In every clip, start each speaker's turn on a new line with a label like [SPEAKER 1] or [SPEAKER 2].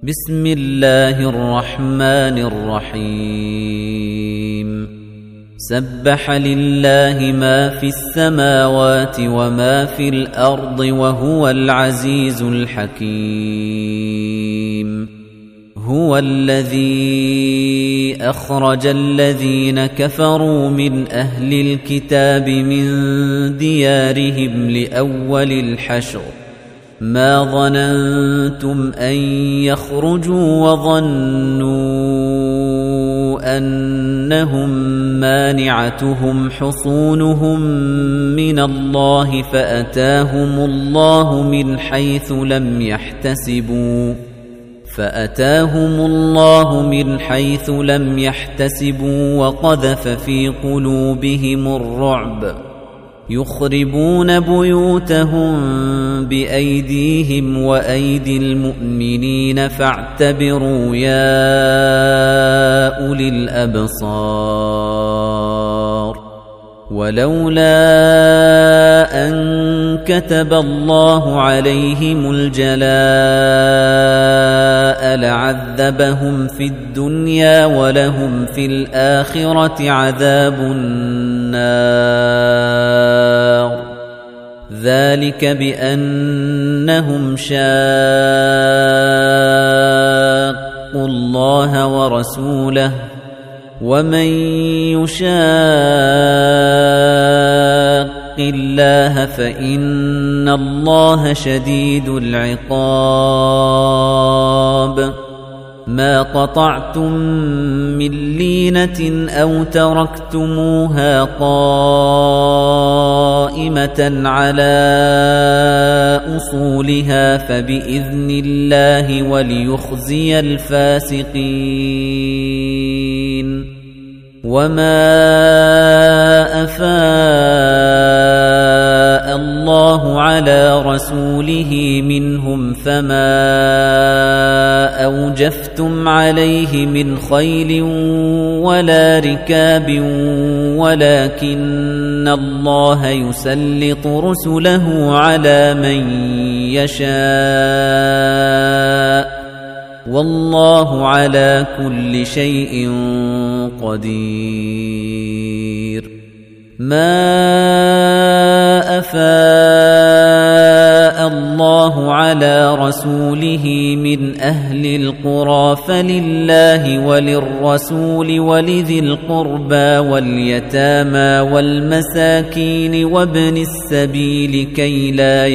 [SPEAKER 1] بسم الله الرحمن الرحيم سبح لله ما في السماوات وما في الأرض وهو العزيز الحكيم هو الذي أخرج الذين كفروا من أهل الكتاب من ديارهم لأول الحشر ما ظننتم أن يخرجوا وظنوا أنهم مانعتهم حصونهم من الله فأتاهم الله من حيث لم يحتسبوا وقذف في قلوبهم الرعب يخربون بيوتهم بأيديهم وأيدي المؤمنين فاعتبروا يا أولي الأبصار ولولا أن كتب الله عليهم الجلاء لعذبهم في الدنيا ولهم في الآخرة عذاب النار ذلك بأنهم شاقوا الله ورسوله ومن يشاق الله فإن الله شديد العقاب ما قطعتم من لينة أو تركتموها قائمة على أصولها فبإذن الله وليخزي الفاسقين وما أفاء الله على رسوله منهم فما أوجفتم عليه من خيل ولا ركاب ولكن الله يسلط رسله على من يشاء والله على كل شيء قدير ما أفاء الله على رسوله من أهل القرى فلله وللرسول ولذي القربى واليتامى والمساكين وابن السبيل كي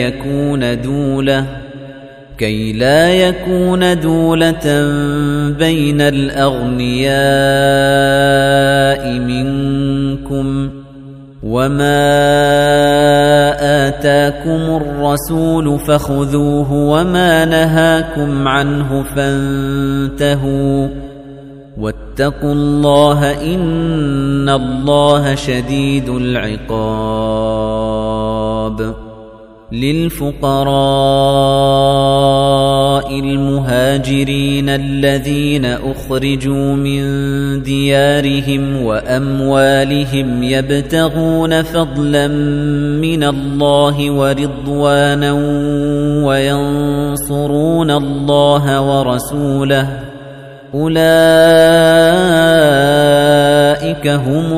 [SPEAKER 1] لا يكون دولة بين الأغنياء منكم وما آتاكم الرسول فخذوه وما نهاكم عنه فانتهوا واتقوا الله إن الله شديد العقاب للفقراء المهاجرين الذين أخرجوا من ديارهم وأموالهم يبتغون فضلا من الله ورضوانا وينصرون الله ورسوله أولئك هم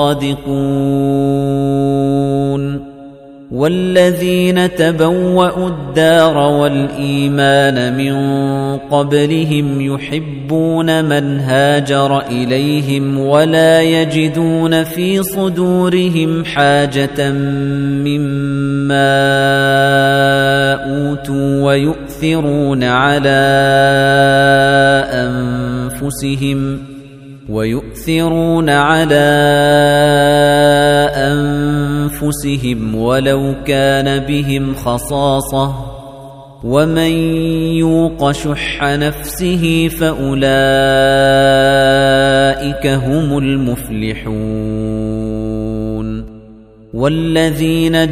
[SPEAKER 1] الصادقون والذين تبوأوا الدار والإيمان من قبلهم يحبون من هاجر إليهم ولا يجدون في صدورهم حاجة مما أوتوا ويؤثرون على أنفسهم ولو كان بهم خصاصة ومن يوق شح نفسه فأولئك هم المفلحون والذين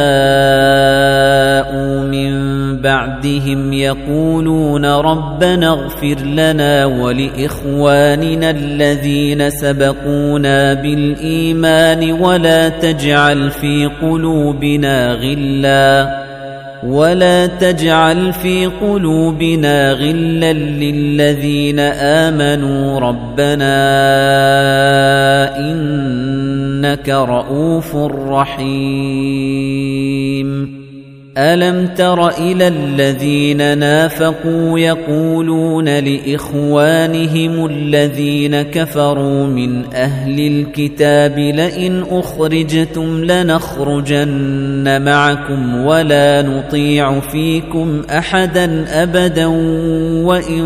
[SPEAKER 1] جاءوا من بعدهم يقولون ربنا اغفر لنا ولإخواننا الذين سبقونا بالإيمان ولا تجعل في قلوبنا ولا تجعل في قلوبنا غلا للذين آمنوا ربنا إنك رؤوف رحيم ألم تر إلى الذين نافقوا يقولون لإخوانهم الذين كفروا من أهل الكتاب لئن أخرجتم لنخرجن معكم ولا نطيع فيكم أحدا أبدا وإن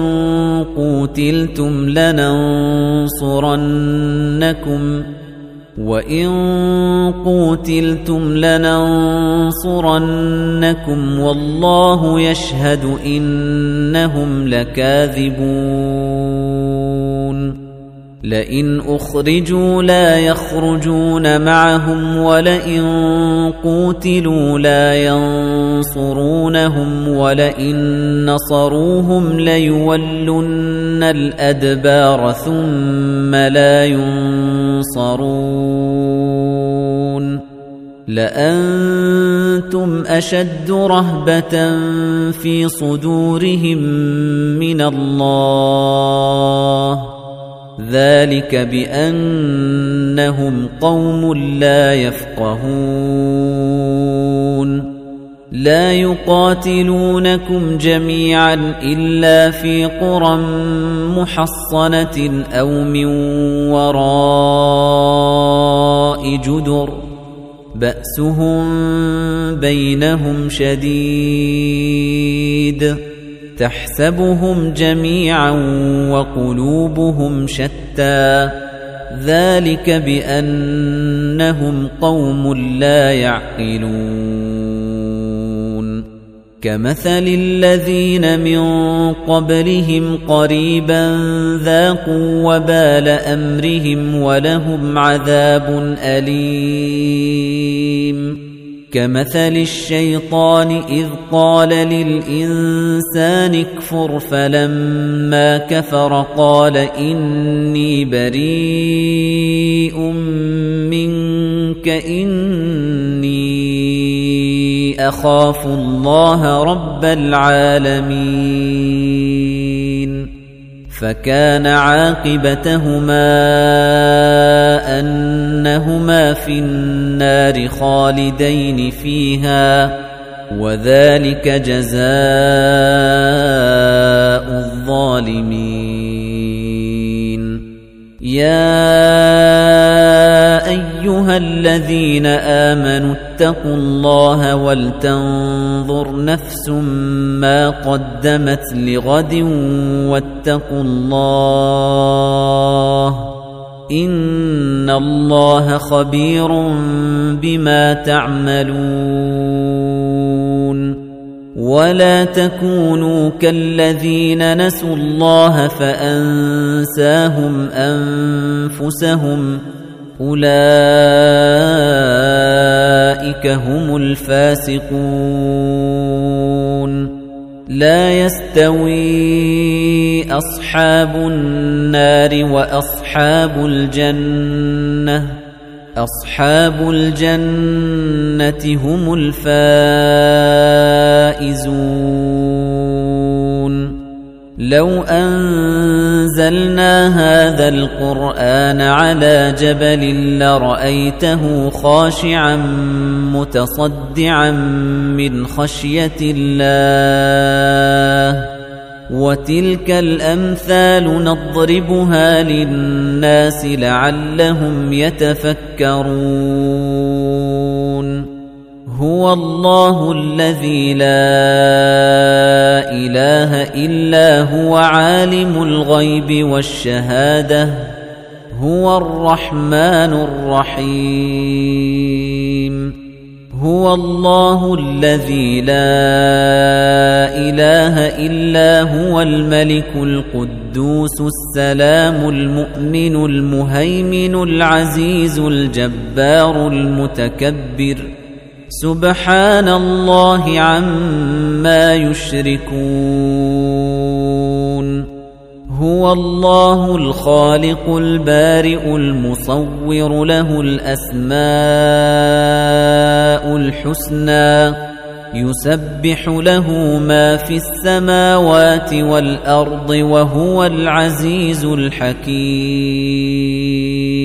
[SPEAKER 1] قوتلتم لننصرنكم والله يشهد إنهم لكاذبون لئن أخرجوا لا يخرجون معهم ولئن قوتلوا لا ينصرونهم ولئن نصروهم ليولن الأدبار ثم لا ينصرون لأنتم أشد رهبة في صدورهم من الله ذلك بأنهم قوم لا يفقهون لا يقاتلونكم جميعا إلا في قرى محصنة أو من وراء جدر بأسهم بينهم شديد تحسبهم جميعا وقلوبهم شتى ذلك بأنهم قوم لا يعقلون كمثل الذين من قبلهم قريبا ذاقوا وبال أمرهم ولهم عذاب أليم كمثل الشيطان إذ قال للإنسان اكفر فلما كفر قال إني بريء منك إني أخاف الله رب العالمين فكان عاقبتهما أنهما في النار خالدين فيها وذلك جزاء الظالمين يا أيها الذين آمنوا اتقوا الله ولتنظر نفس ما قدمت لغد واتقوا الله إن الله خبير بما تعملون ولا تكونوا كالذين نسوا الله فأنساهم أنفسهم أولئك هم الفاسقون لا يستوي أصحاب النار وأصحاب الجنة أصحاب الجنة هم الفائزون لو أنزلنا هذا القرآن على جبل لرأيته خاشعا متصدعا من خشية الله وتلك الأمثال نضربها للناس لعلهم يتفكرون هو الله الذي لا إله إلا هو عالم الغيب والشهادة هو الرحمن الرحيم هو الله الذي لا إله إلا هو الملك القدوس السلام المؤمن المهيمن العزيز الجبار المتكبر سبحان الله عما يشركون هو الله الخالق البارئ المصور له الأسماء الحسنى يسبح له ما في السماوات والأرض وهو العزيز الحكيم